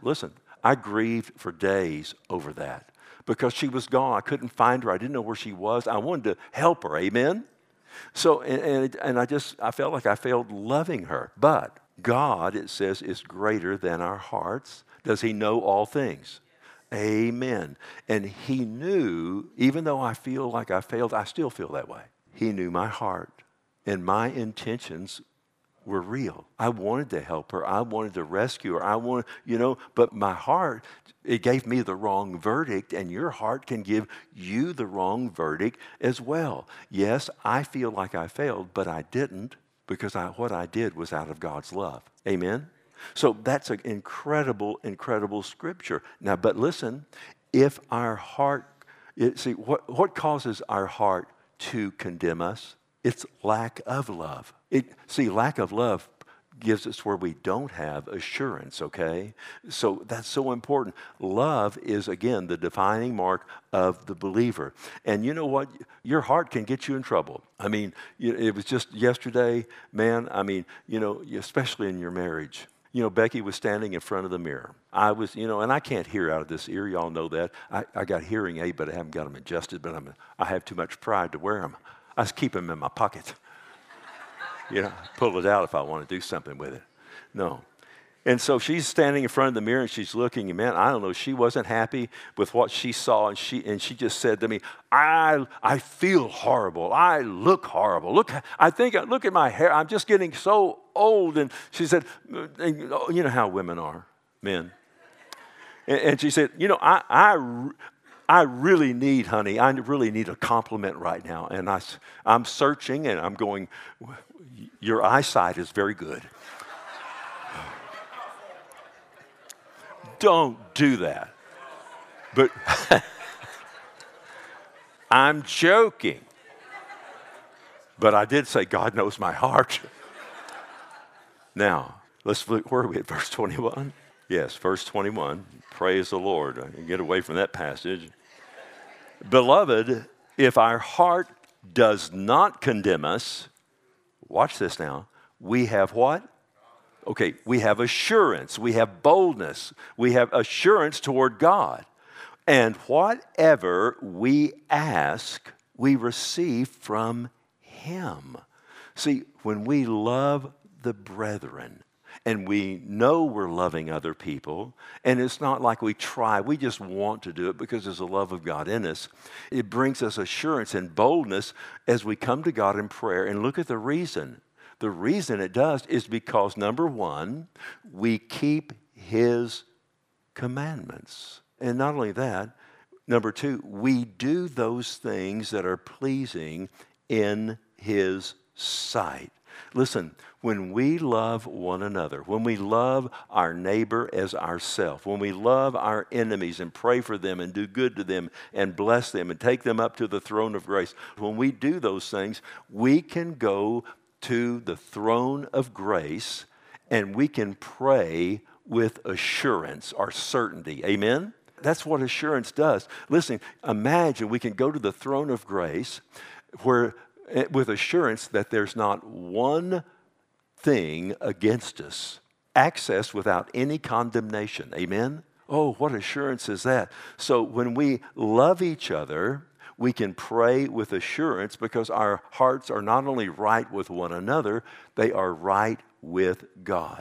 I grieved for days over that because she was gone. I couldn't find her. I didn't know where she was. I wanted to help her. Amen? So, and I felt like I failed loving her. But God, it says, is greater than our hearts. Does He know all things? Amen. And He knew, even though I feel like I failed, I still feel that way. He knew my heart. And my intentions were real. I wanted to help her. I wanted to rescue her. But my heart, it gave me the wrong verdict, and your heart can give you the wrong verdict as well. Yes, I feel like I failed, but I didn't because what I did was out of God's love. Amen? So that's an incredible, incredible scripture. Now, but listen, if our heart, what causes our heart to condemn us? It's lack of love. Lack of love gives us where we don't have assurance, okay? So that's so important. Love is, again, the defining mark of the believer. And you know what? Your heart can get you in trouble. It was just yesterday, man, especially in your marriage. Becky was standing in front of the mirror. I was, and I can't hear out of this ear. Y'all know that. I got hearing aid, but I haven't got them adjusted. But I have too much pride to wear them. I just keep them in my pocket. Pull it out if I want to do something with it. No. And so she's standing in front of the mirror and she's looking, and man, I don't know, she wasn't happy with what she saw, and she just said to me, I feel horrible. I look horrible. Look at my hair. I'm just getting so old. And she said, you know how women are, men. And she said, I really need, honey, I really need a compliment right now. And I'm searching and I'm going, your eyesight is very good. Don't do that. But I'm joking. But I did say God knows my heart. Now, let's look, where are we at, verse 21? Yes, verse 21. Praise the Lord. I can get away from that passage. Beloved, if our heart does not condemn us, watch this now, we have what? Okay, we have assurance, we have boldness, we have assurance toward God. And whatever we ask, we receive from Him. See, when we love the brethren, and we know we're loving other people, and it's not like we try, we just want to do it because there's the love of God in us. It brings us assurance and boldness as we come to God in prayer. And look at the reason. The reason it does is because, number one, we keep His commandments. And not only that, number two, we do those things that are pleasing in His sight. Listen, when we love one another, when we love our neighbor as ourselves, when we love our enemies and pray for them and do good to them and bless them and take them up to the throne of grace, when we do those things, we can go to the throne of grace and we can pray with assurance or certainty. Amen? That's what assurance does. Listen, imagine we can go to the throne of grace where with assurance that there's not one thing against us, access without any condemnation. Amen? Oh, what assurance is that? So when we love each other, we can pray with assurance because our hearts are not only right with one another, they are right with God.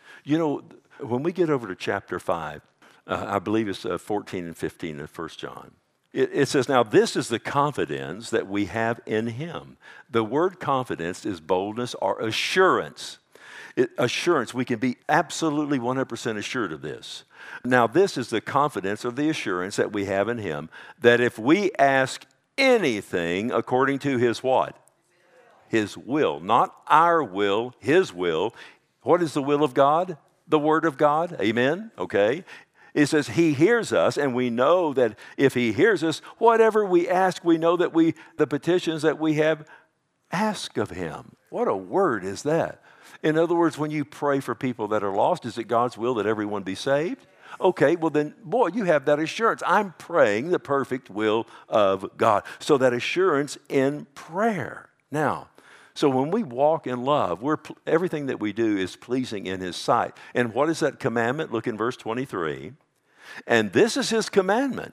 When we get over to chapter 5, I believe it's 14 and 15 of 1 John. It says, now this is the confidence that we have in Him. The word confidence is boldness or assurance. Assurance, we can be absolutely 100% assured of this. Now this is the confidence or the assurance that we have in Him, that if we ask anything according to His what? His will. Not our will, His will. What is the will of God? The Word of God. Amen? Okay. It says He hears us, and we know that if He hears us, whatever we ask, we know that the petitions that we have asked of Him. What a word is that? In other words, when you pray for people that are lost, is it God's will that everyone be saved? Okay, well then, boy, you have that assurance. I'm praying the perfect will of God. So that assurance in prayer. Now, so when we walk in love, everything that we do is pleasing in His sight. And what is that commandment? Look in verse 23. And this is His commandment,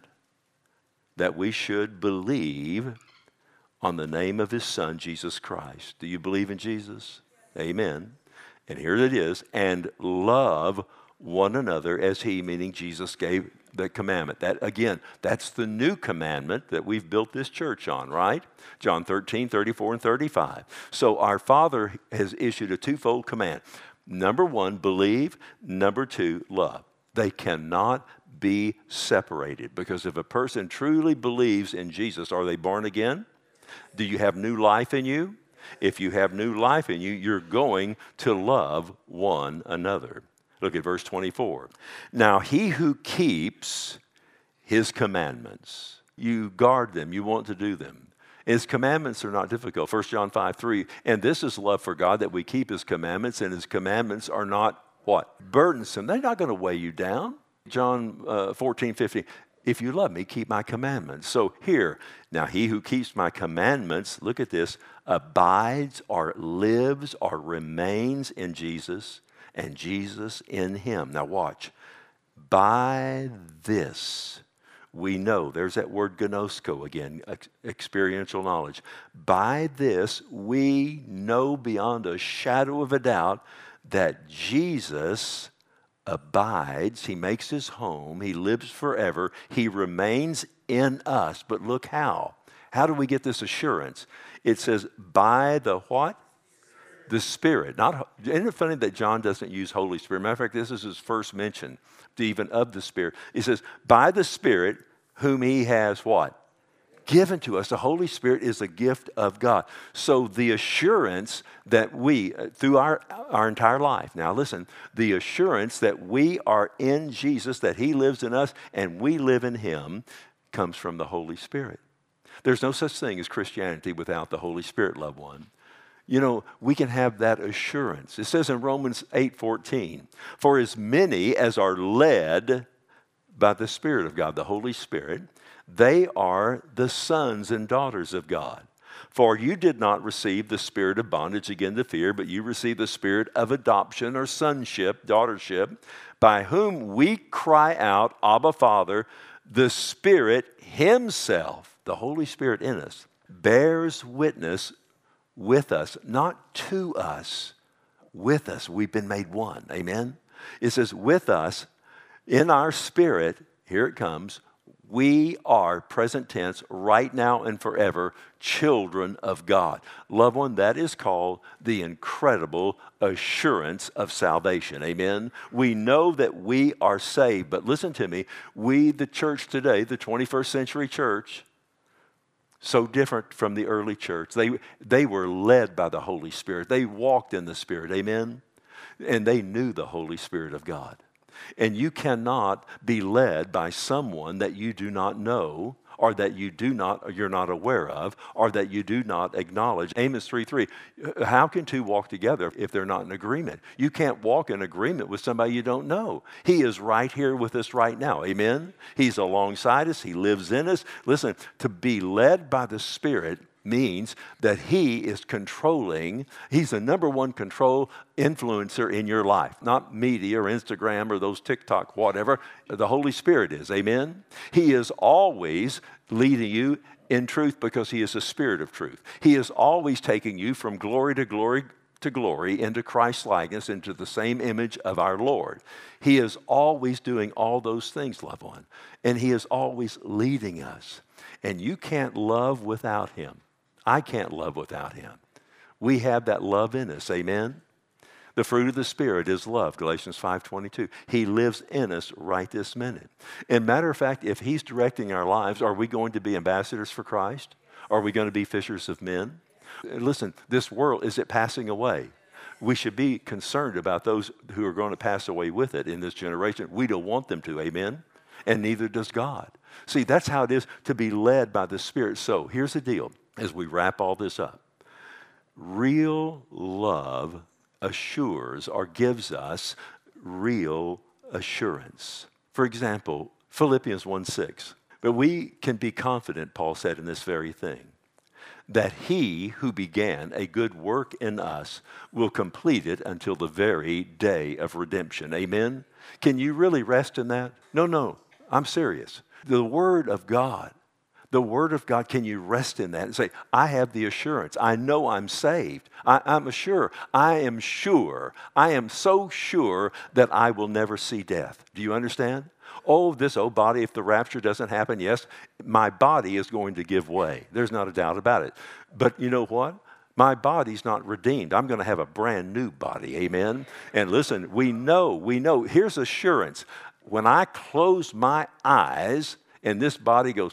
that we should believe on the name of His Son, Jesus Christ. Do you believe in Jesus? Amen. And here it is. And love one another as He, meaning Jesus, gave the commandment. That, again, that's the new commandment that we've built this church on, right? John 13, 34, and 35. So our Father has issued a twofold command. Number one, believe. Number two, love. They cannot be separated, because if a person truly believes in Jesus, are they born again? Do you have new life in you? If you have new life in you, you're going to love one another. Look at verse 24. Now he who keeps His commandments, you guard them, you want to do them. His commandments are not difficult. 1 John 5:3. And this is love for God, that we keep His commandments, and His commandments are not what? Burdensome. They're not going to weigh you down. John 14:15. If you love me, keep my commandments. So here, now he who keeps my commandments, look at this, abides or lives or remains in Jesus, and Jesus in him. Now watch. By this we know, there's that word gnosko again, experiential knowledge. By this we know beyond a shadow of a doubt that Jesus abides, he makes his home, he lives forever, he remains in us. But look how. How do we get this assurance? It says, by the what? The Spirit. Isn't it funny that John doesn't use Holy Spirit? Matter of fact, this is his first mention even of the Spirit. He says, by the Spirit whom he has what? Given to us. The Holy Spirit is a gift of God. So the assurance that we, through our entire life, now listen, the assurance that we are in Jesus, that he lives in us and we live in him, comes from the Holy Spirit. There's no such thing as Christianity without the Holy Spirit, loved one. You know, we can have that assurance. It says in Romans 8:14, for as many as are led by the Spirit of God, the Holy Spirit, they are the sons and daughters of God. For you did not receive the spirit of bondage again to fear, but you received the spirit of adoption or sonship, daughtership, by whom we cry out, Abba, Father. The Spirit himself, the Holy Spirit in us, bears witness with us, not to us, with us. We've been made one. Amen? It says with us, in our spirit, here it comes, we are, present tense, right now and forever, children of God. Loved one, that is called the incredible assurance of salvation. Amen? We know that we are saved, but listen to me, we, the church today, the 21st century church, so different from the early church. They were led by the Holy Spirit. They walked in the Spirit. Amen? And they knew the Holy Spirit of God. And you cannot be led by someone that you do not know, or that you're not aware of, or that you do not acknowledge. Amos 3:3, how can two walk together if they're not in agreement? You can't walk in agreement with somebody you don't know. He is right here with us right now. Amen? He's alongside us. He lives in us. Listen, to be led by the Spirit means that he is controlling, he's the number one control influencer in your life. Not media or Instagram or those TikTok, whatever. The Holy Spirit is. Amen? He is always leading you in truth because he is the Spirit of truth. He is always taking you from glory to glory to glory into Christ's likeness, into the same image of our Lord. He is always doing all those things, loved one. And he is always leading us. And you can't love without him. I can't love without him. We have that love in us. Amen? The fruit of the Spirit is love, Galatians 5:22. He lives in us right this minute. And matter of fact, if he's directing our lives, are we going to be ambassadors for Christ? Are we going to be fishers of men? Listen, this world, is it passing away? We should be concerned about those who are going to pass away with it in this generation. We don't want them to, amen? And neither does God. See, that's how it is to be led by the Spirit. So here's the deal as we wrap all this up. Real love assures or gives us real assurance. For example, Philippians 1:6. But we can be confident, Paul said, in this very thing, that he who began a good work in us will complete it until the very day of redemption. Amen? Can you really rest in that? No, I'm serious. The Word of God, can you rest in that and say, I have the assurance. I know I'm saved. I'm sure. I am so sure that I will never see death. Do you understand? Oh, this old body, if the rapture doesn't happen, yes, my body is going to give way. There's not a doubt about it. But you know what? My body's not redeemed. I'm going to have a brand new body. Amen? And listen, we know. Here's assurance. When I close my eyes and this body goes,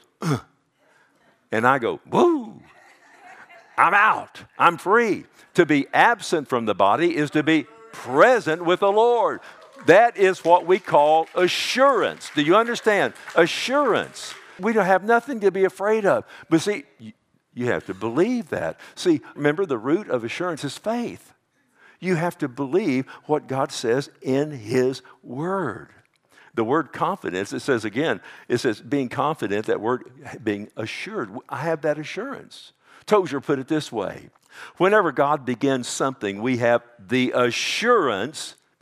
and I go, woo, I'm out. I'm free. To be absent from the body is to be present with the Lord. That is what we call assurance. Do you understand? Assurance. We don't have nothing to be afraid of. But see, you have to believe that. See, remember the root of assurance is faith. You have to believe what God says in His Word. The word confidence, it says being confident, that word being assured. I have that assurance. Tozer put it this way. Whenever God begins something, we have the assurance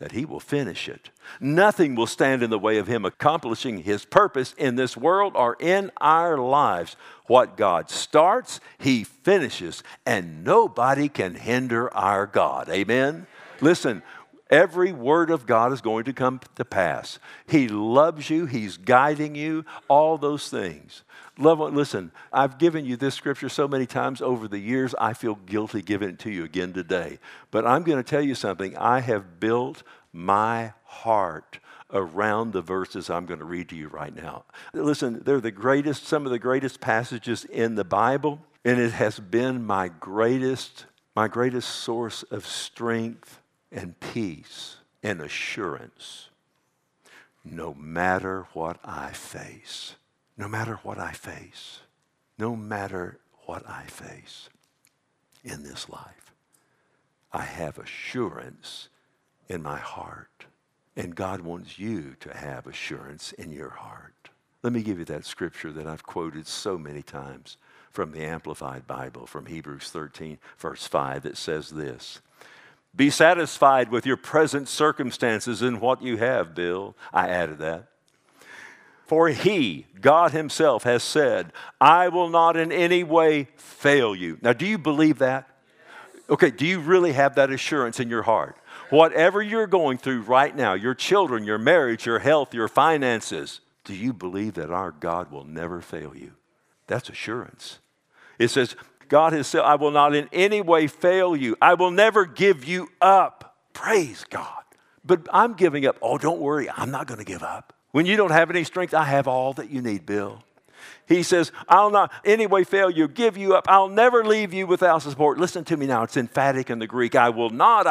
that he will finish it. Nothing will stand in the way of him accomplishing his purpose in this world or in our lives. What God starts, he finishes, and nobody can hinder our God. Amen? Listen, every word of God is going to come to pass. He loves you. He's guiding you. All those things. Listen, I've given you this scripture so many times over the years, I feel guilty giving it to you again today. But I'm going to tell you something. I have built my heart around the verses I'm going to read to you right now. Listen, they're some of the greatest passages in the Bible, and it has been my greatest source of strength and peace and assurance, no matter what I face. No matter what I face. No matter what I face in this life, I have assurance in my heart. And God wants you to have assurance in your heart. Let me give you that scripture that I've quoted so many times from the Amplified Bible, from Hebrews 13, verse 5, that says this: "Be satisfied with your present circumstances in what you have," Bill. I added that. "For he, God himself, has said, I will not in any way fail you." Now, do you believe that? Okay, do you really have that assurance in your heart? Whatever you're going through right now, your children, your marriage, your health, your finances, do you believe that our God will never fail you? That's assurance. It says, God has said, I will not in any way fail you. I will never give you up. Praise God. But I'm giving up. Oh, don't worry. I'm not going to give up. When you don't have any strength, I have all that you need, Bill. He says, I'll not anyway fail you, give you up. I'll never leave you without support. Listen to me now. It's emphatic in the Greek. I will not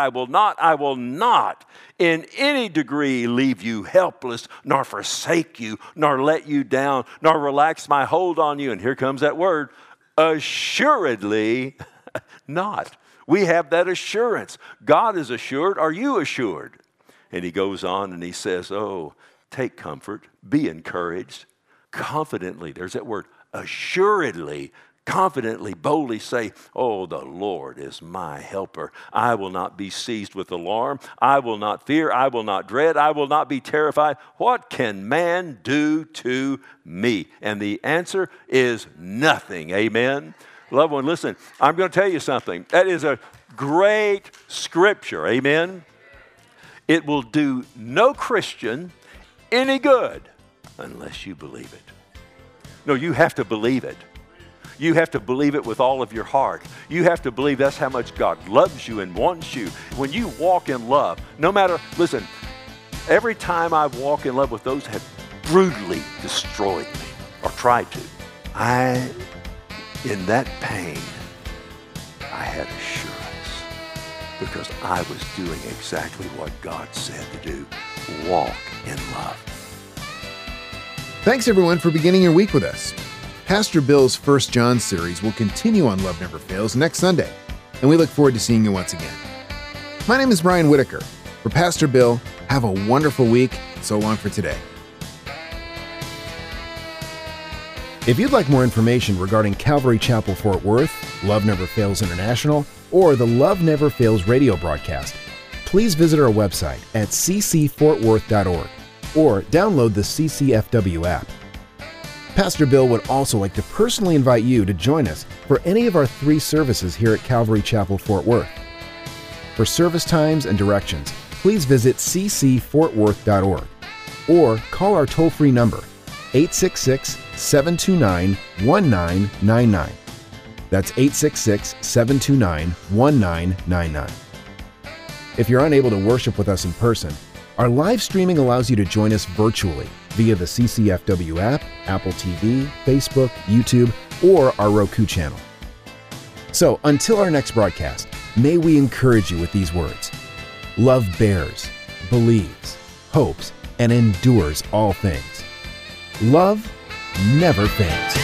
in any degree leave you helpless, nor forsake you, nor let you down, nor relax my hold on you. And here comes that word, assuredly not. We have that assurance. God is assured. Are you assured? And he goes on and he says, oh, take comfort, be encouraged, confidently, there's that word, assuredly, confidently, boldly say, oh, the Lord is my helper. I will not be seized with alarm. I will not fear. I will not dread. I will not be terrified. What can man do to me? And the answer is nothing. Amen. Loved one, listen, I'm going to tell you something. That is a great scripture. Amen. It will do no Christian any good unless you believe it. No, you have to believe it. You have to believe it with all of your heart. You have to believe that's how much God loves you and wants you. When you walk in love, no matter, listen, every time I walk in love with those who have brutally destroyed me or tried to, in that pain, I had assurance because I was doing exactly what God said to do. Walk in love. Thanks, everyone, for beginning your week with us. Pastor Bill's 1 John series will continue on Love Never Fails next Sunday, and we look forward to seeing you once again. My name is Brian Whitaker. For Pastor Bill, have a wonderful week. So long for today. If you'd like more information regarding Calvary Chapel Fort Worth, Love Never Fails International, or the Love Never Fails radio broadcast, please visit our website at ccfortworth.org or download the CCFW app. Pastor Bill would also like to personally invite you to join us for any of our 3 services here at Calvary Chapel Fort Worth. For service times and directions, please visit ccfortworth.org or call our toll-free number, 866-729-1999. That's 866-729-1999. If you're unable to worship with us in person, our live streaming allows you to join us virtually via the CCFW app, Apple TV, Facebook, YouTube, or our Roku channel. So until our next broadcast, may we encourage you with these words. Love bears, believes, hopes, and endures all things. Love never fails.